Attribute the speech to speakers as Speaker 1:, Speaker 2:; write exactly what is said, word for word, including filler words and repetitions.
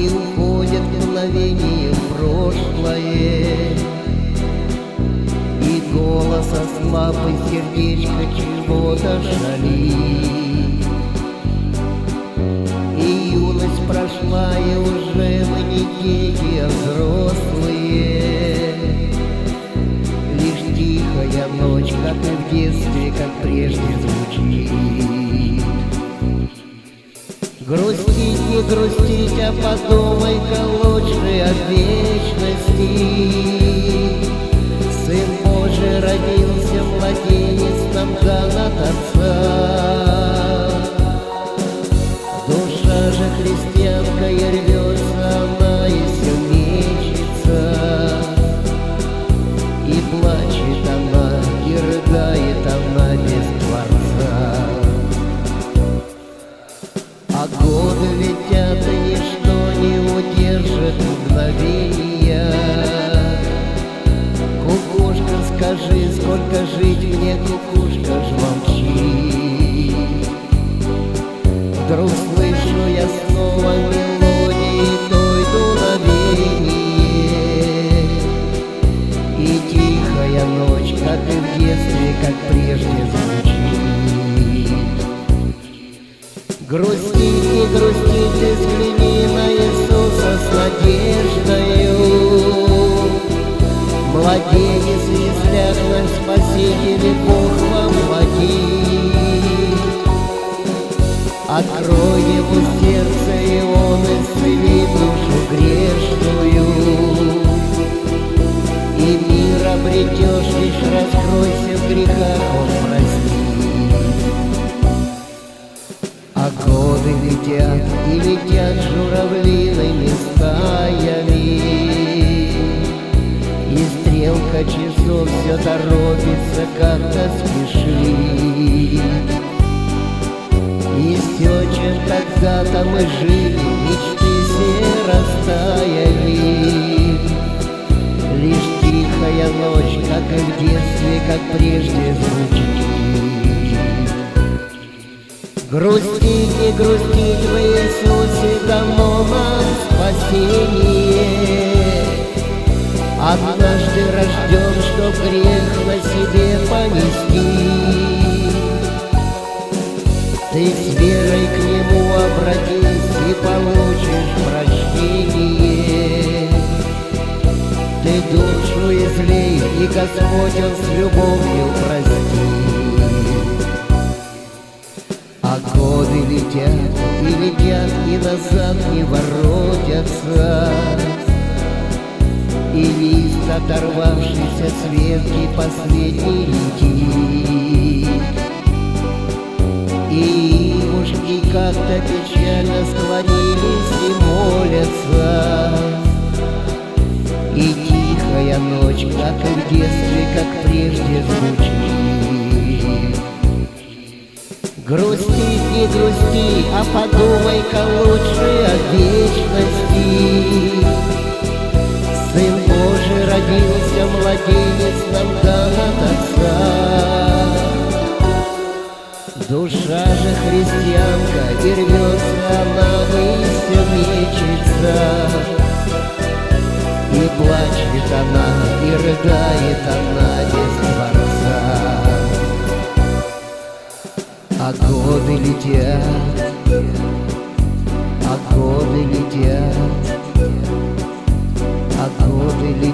Speaker 1: и уходят мгновением в прошлое. И голос ослаб, и сердечко чего-то шалит. И юность прошла, и уже мы не дети, а взрослые. Лишь тихая ночь, как и в детстве, как прежде звучит. Грустить, не грустить, а подумай-ка лучше о вечности. Сын Божий родился, младенец нам дан от Отца. Душа же христианка и рвется она, и все мечется. И плачет она, и рыдает она без Творца. А годы летят, и ничто не удержит мгновения. Кукушка, скажи, сколько жить мне, кукушка ж молчи. Вдруг слышу я снова мелодии той дуновение. И тихая ночь, как и в детстве, как прежде звучит. Грустить, не грустить, взгляни на Иисуса с надеждою. Младенец в яслях наш Спаситель, и Бог вам платит. Открой ему сердце, и он исцелит душу грешную. И мир обретешь, лишь раскройся в грехах, он простит. А годы летят, и летят журавлиными стаями. И стрелка часов все торопится, как-то спешит. И все, чем когда-то мы жили, мечты все растаяли. Лишь тихая ночь, как и в детстве, как прежде звучит. Грустить, не грустить, в Иисусе дано нам спасение. Однажды рожден, чтоб грех на себе понести. Ты с верой к Нему обратись и получишь прощение. Ты душу излей, и Господь Он с любовью простит. А годы летят, и летят, и назад не воротятся. И лист, оторвавшийся с ветки, последний летит. И ивушки как-то печально склонились и молятся. И тихая ночь, как и в детстве, как прежде звучит. Грустить, не грусти, а подумай-ка лучше о вечности. Сын Божий родился, младенец нам дан от Отца. Душа же христианка, и рвется она, и все мечется. И плачет она, и рыдает она без Творца. А годы летят, а годы летят, а годы летят.